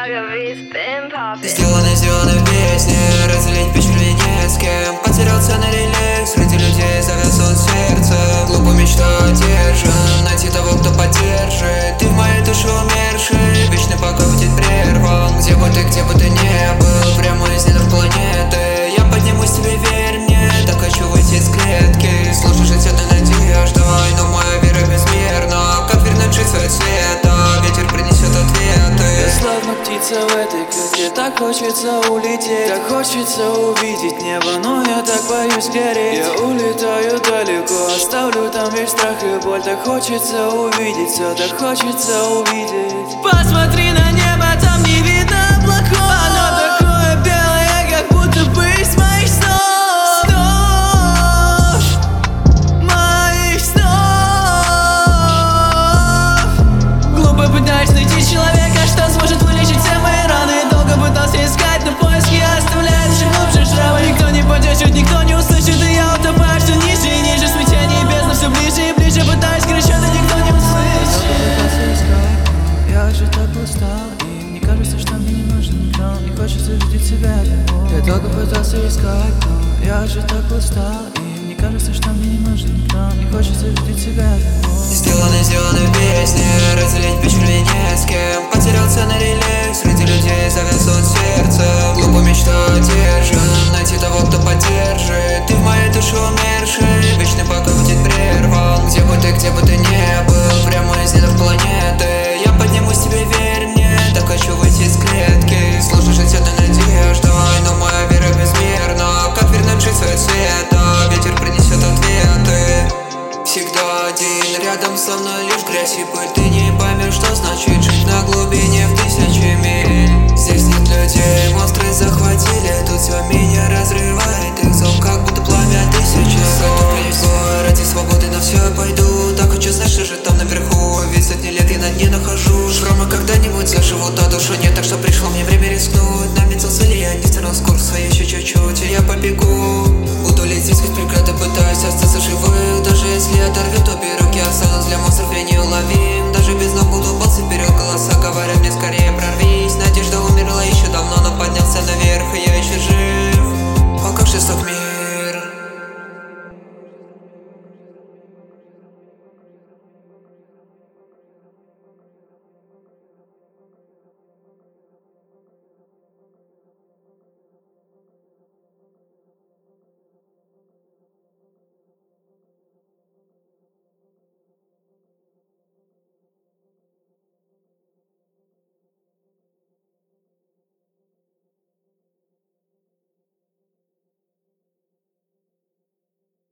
Сделаны в песне, разделить печаль не с кем. Потерялся на реле, среди людей завяз он сердце. Глупо мечта держит, найти того, кто поддержит. Ты в моей душе умерший, вечный покой будет прерван. Где бы ты не был, прямо из недр планеты. Я поднимусь, тебе верь мне, так хочу выйти из клетки. Сложно жить одной надеждой, но моя вера безмерна. Как вернуть жизнь свой цвета, ветер принесет ответы. Я словно птица в этой клетке, так хочется улететь, так хочется увидеть небо, но я так боюсь гореть. Я улетаю далеко, оставлю там весь страх и боль. Так хочется увидеть все, так хочется увидеть. Посмотри на небо, там не видно облаков. Оно такое белое, как будто бы из моих снов. Моих снов. Глупо пытаюсь найти человека, что сможет вылечить все мои раны. Долго пытался искать, но поиски оставляют еще глубже шрамы. Никто не поддержит, никто не услышит, и я утопаю все ниже и ниже. Смятение бездна все ближе и ближе. Пытаюсь кричать, но никто не услышит. Я же так устал, и мне кажется, что мне не нужен никто. Не хочется видеть себя одного. Я долго пытался искать, но я же так устал, и мне кажется, что мне не нужен никто. Не хочется видеть себя одного. Сделаны в песне, разделить печаль не с кем. Потерялся на реле, среди людей завяз он сердце. Глупо мечта держит, найти того, кто поддержит. Ты в моей душе умерший, вечный покой будет прерван. Где бы ты не был, прямо из недр планеты. Я поднимусь, тебе верь мне, так хочу выйти из клетки. Сложно жить одной надеждой, но моя вера безмерна. Как вернуть жизнь свой цвета, ветер принесет ответы. Всегда один, рядом со мной лишь грязь и пыль. Ты не поймешь, что значит жить на глубине в 1000 миль. Здесь нет людей, монстры захватили, тут все меня разрывает. Их зов как будто пламя тысячи. Готов принять бой ради свободы, на все я пойду. Так хочу знать, что же там наверху, ведь сотни лет я на дне нахожу. Шрамы когда-нибудь заживут, а душу нет, так что пришло мне время рискнуть. Наметился ли я, не стянул с курса еще чуть-чуть, и я побегу. Буду лететь сквозь преграды, пытаюсь остаться живых. Даже если оторвет обе руки, останусь для монстров я неуловим. Даже без ног буду ползать вперед, голоса говорят мне скорее прорвись. Надежда умерла еще давно, но поднялся наверх, и я еще жив. Пока жесток мир.